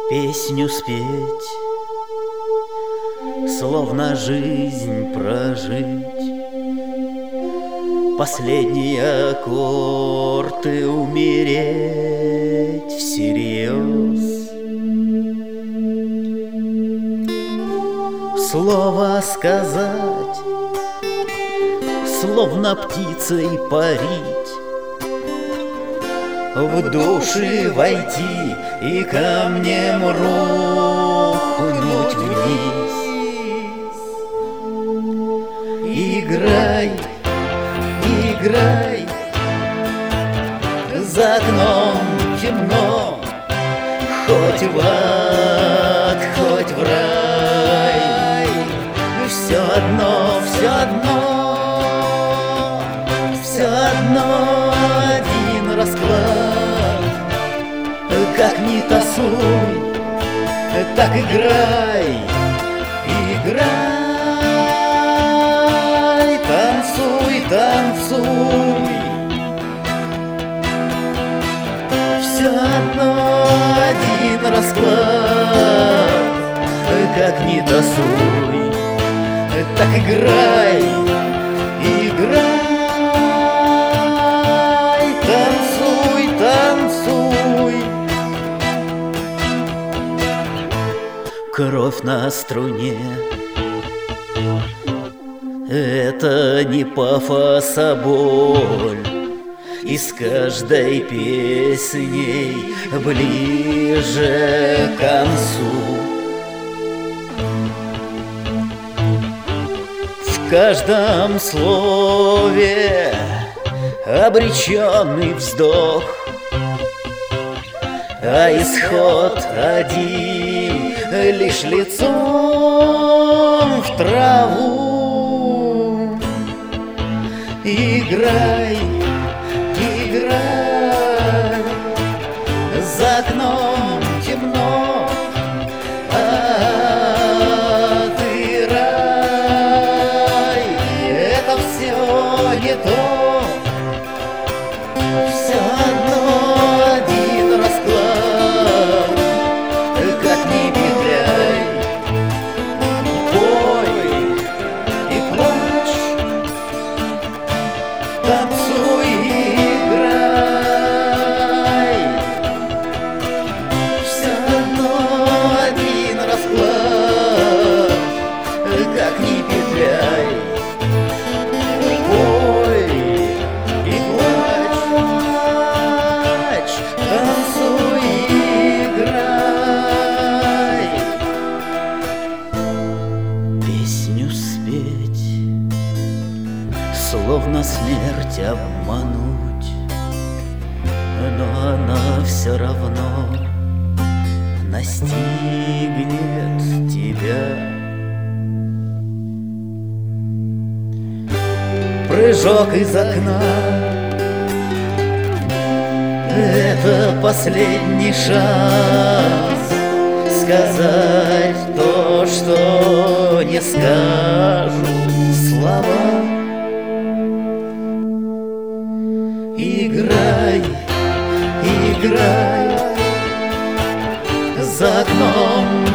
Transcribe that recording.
Песню спеть, словно жизнь прожить, последний аккорд и умереть всерьез. Слово сказать, словно птицей парить, в души войти и камнем рухнуть вниз. Играй, играй, за окном темно, хоть в ад, хоть в рай, все одно, все одно, все одно один расклад. Как ни тасуй, так играй, играй, танцуй, танцуй. Все одно один расклад. Как ни тасуй, так играй, играй, танцуй, танцуй. Кровь на струне — это не пафос, а боль. И с каждой песней ближе к концу. В каждом слове обреченный вздох, а исход один — лишь лицом в траву. Играй, играй, за окном темно, а ты рай. Это все не то, все одно один расклад. Как ни петляй, пой и плачь, танцуй, играй. Все одно один расклад. Как ни петляй, пой и плачь, танцуй, играй. Песню спеть, словно смерть обмануть, но она все равно настигнет тебя. Прыжок из окна — это последний шанс сказать то, что не скажут слова. Играй, играй, за окном